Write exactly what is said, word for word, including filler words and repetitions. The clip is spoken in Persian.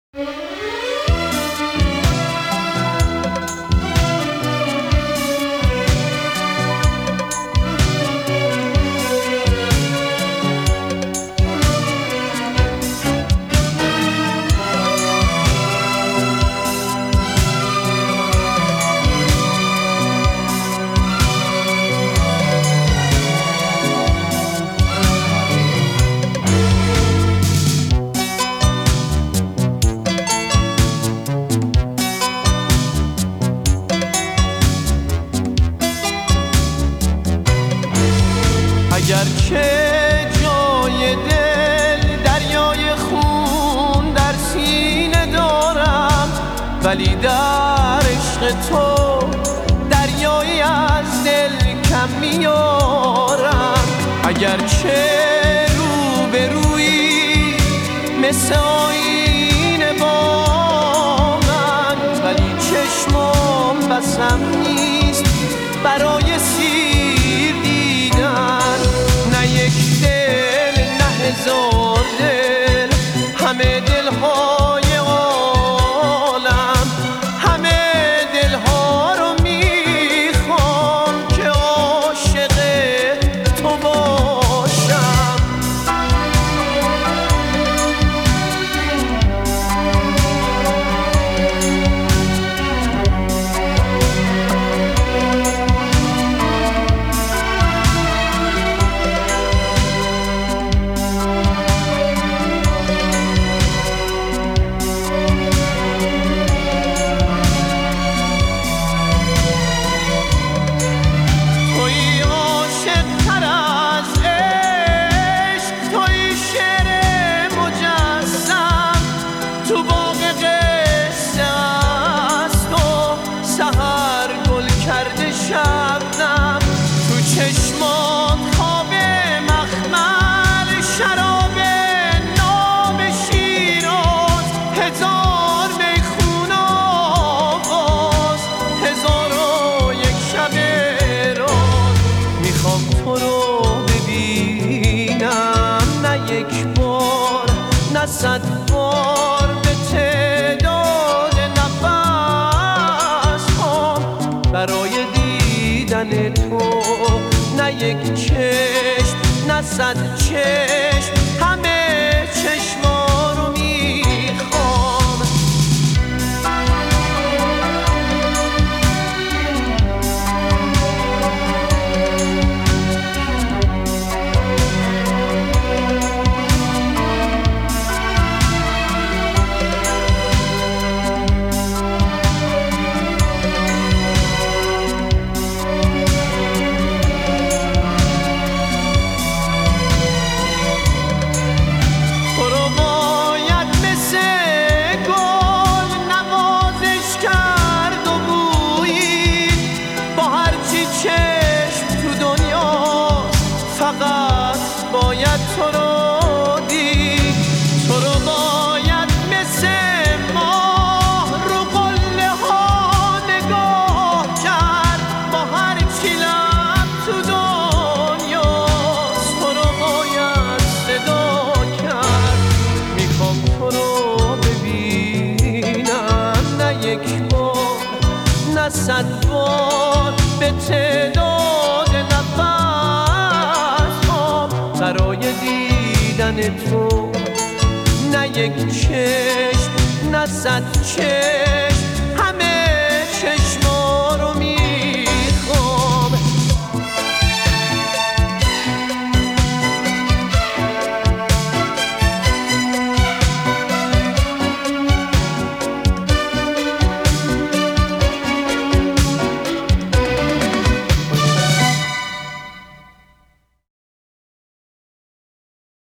اگرچه جای دل دریای خون در سینه دارم، ولی در عشق تو دریایی از دل کم میارم. اگرچه رو به روی مثل آینه با من، ولی چشمم بسم نیست برای سیر دیدن. نه یک دل نه هزار دل، همه دلهای عالم، همه دلها رو میخوام که عاشق تو باشم. شبنم تو چشمات خواب مخمل، شراب نام شیراز، هزار میخون آواز، هزار و یک شب راز. میخوام تو رو ببینم، نه یک بار نه صد بار، به تعداد نفس هم برای دیدن تو. نه یک چشم نه صد چشم، همه چشما رو میخوام. فقط باید تو رو دید، تو رو باید مثل ماه رو قله ها نگاه کرد، با هر چی لب تو دنیاست، تو رو باید صدا کرد. میخوام تو رو ببینم، نه یک بار نه صد بار، به تعداد نفس برای دیدن تو. نه یک چشم نه صد چشم،